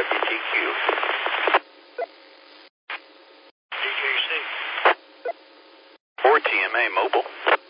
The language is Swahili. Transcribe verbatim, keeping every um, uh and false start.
W T Q. D J C. four T M A mobile.